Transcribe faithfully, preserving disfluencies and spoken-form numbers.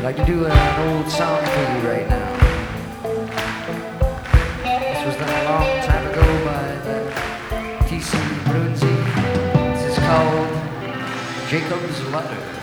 like to do an old song for you right now. This was done a long time ago by the T C Brunzi. This is called Jacob's Ladder.